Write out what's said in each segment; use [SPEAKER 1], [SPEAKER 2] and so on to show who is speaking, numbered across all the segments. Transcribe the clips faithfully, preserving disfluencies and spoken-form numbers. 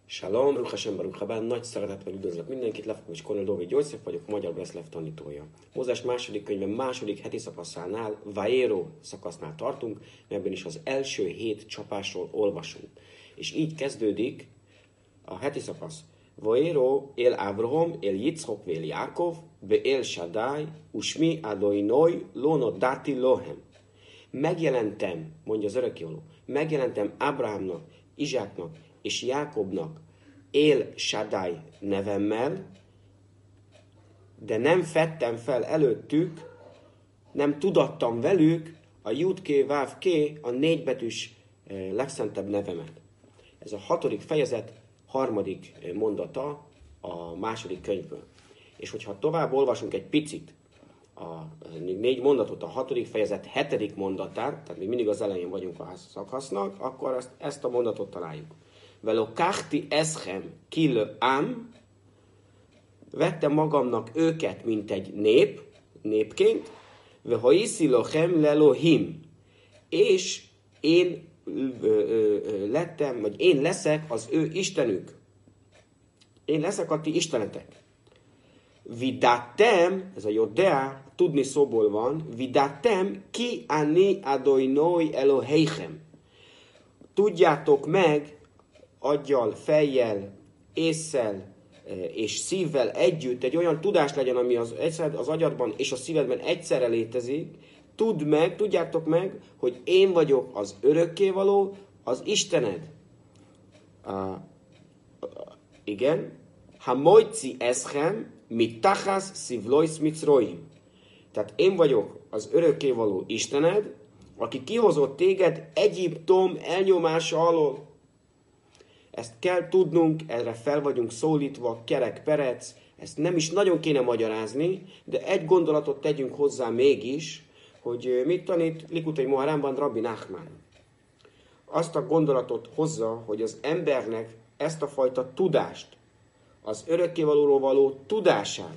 [SPEAKER 1] Shalom, Baruch Hashem, Baruch Habán, nagy szeretettel üdvözlök mindenkit, Lefkovics Kornél Dóvid József vagyok, a Magyar Breszlev tanítója. Mózes második könyve második heti szakaszánál, Vaéró szakasznál tartunk, ebben is az első hét csapásról olvasunk. És így kezdődik a heti szakasz. Vaéró él Avraham, él Yitzchok, vél Jákov, be él Shaddai, usmi adoinoi, lono dati lohem. Megjelentem, mondja az örökkévaló, megjelentem Ábrahámnak, Izsáknak és Jákobnak él Shaddai nevemmel, de nem fedtem fel előttük, nem tudattam velük a Jud-ké, Váv-ké, a négybetűs legszentebb nevemet. Ez a hatodik fejezet harmadik mondata a második könyvből. És hogyha tovább olvasunk egy picit, a négy mondatot, a hatodik fejezet hetedik mondatát, tehát még mindig az elején vagyunk a szakasznak, akkor ezt, ezt a mondatot találjuk. Velokachti eschem kil ám, vettem magamnak őket, mint egy nép, népként, vehoiszi lochem lelohim, és én ö, ö, ö, lettem, vagy én leszek az ő istenük. Én leszek a ti istenetek. Vidatem, ez a jodea, tudni szóból van, vidatem ki ani adoinoi eloheichem. Tudjátok meg, aggyal, fejjel, ésszel és szívvel együtt egy olyan tudás legyen, ami az, az agyadban és a szívedben egyszerre létezik, tudd meg, tudjátok meg, hogy én vagyok az örökkévaló, az Istened. Uh, igen. Ha mojci eschem, mit tachasz szivlois mitzroim. Tehát én vagyok az örökkévaló Istened, aki kihozott téged Egyiptom elnyomása alól. Ezt kell tudnunk, erre fel vagyunk szólítva, kerek perec, ezt nem is nagyon kéne magyarázni, de egy gondolatot tegyünk hozzá mégis, hogy mit tanít Likutei Moharánban Rabbi Nachman. Azt a gondolatot hozza, hogy az embernek ezt a fajta tudást, az örökkévalóról való tudását,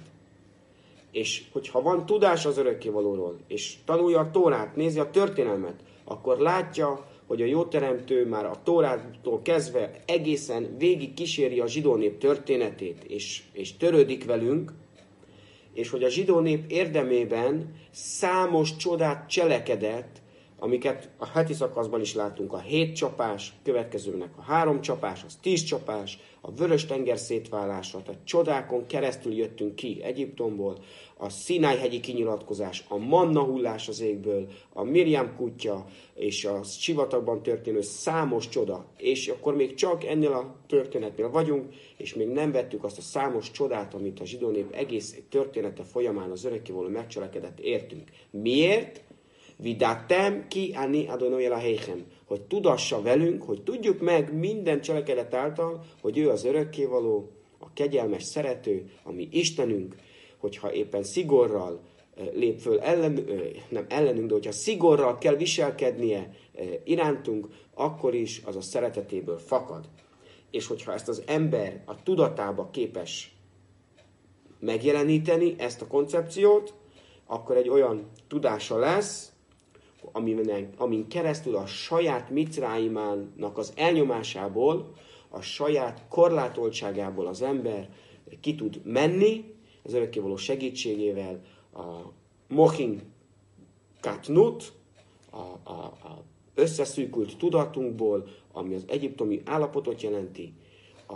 [SPEAKER 1] és hogyha van tudás az örökkévalóról, és tanulja a Tórát, nézi a történelmet, akkor látja, hogy a jóteremtő már a Tórától kezdve egészen végig kíséri a zsidó nép történetét, és, és törődik velünk, és hogy a zsidó nép érdemében számos csodát cselekedett, amiket a heti szakaszban is látunk, a hét csapás, következőnek a három csapás, az tíz csapás, a Vörös-tenger szétválása, tehát csodákon keresztül jöttünk ki Egyiptomból, a Szináj-hegyi kinyilatkozás, a manna hullás az égből, a Mirjám kutya, és a sivatagban történő számos csoda, és akkor még csak ennél a történetnél vagyunk, és még nem vettük azt a számos csodát, amit a zsidó nép egész története folyamán az örökkévaló megcselekedett, értünk. Miért? Vidatem ki ani adonai eloheichem, hogy tudassa velünk, hogy tudjuk meg minden cselekedet által, hogy ő az örökkévaló, a kegyelmes szerető, a mi Istenünk, hogyha éppen szigorral lép föl ellen, nem ellenünk, de hogyha szigorral kell viselkednie irántunk, akkor is az a szeretetéből fakad. És hogyha ezt az ember a tudatába képes megjeleníteni, ezt a koncepciót, akkor egy olyan tudása lesz, amin, amin keresztül a saját micráimának az elnyomásából, a saját korlátoltságából az ember ki tud menni, az örökkévaló segítségével, a mochin katnut, a, a, a összeszűkült tudatunkból, ami az egyiptomi állapotot jelenti, a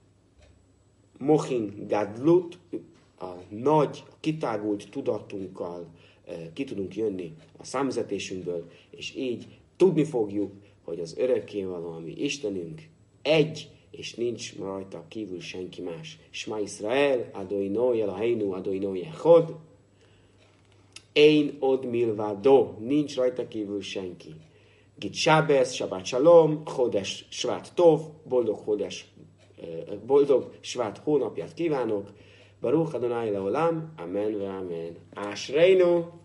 [SPEAKER 1] mochin gadlut, a nagy, kitágult tudatunkkal ki tudunk jönni a számüzetésünkből, és így tudni fogjuk, hogy az örökkévaló, ami Istenünk, egy, és nincs rajta kívül senki más. Shema Yisrael, Adonai Eloheinu, Adonai Echad, Ein od milvado, nincs rajta kívül senki. Git Shabbos, Shabbat Shalom, Chodesh Shvat Tov, boldog Chodesh, boldog Shvat hónapját kívánok. Baruch Adonai Leolam, Amen ve Amen. Ashreinu.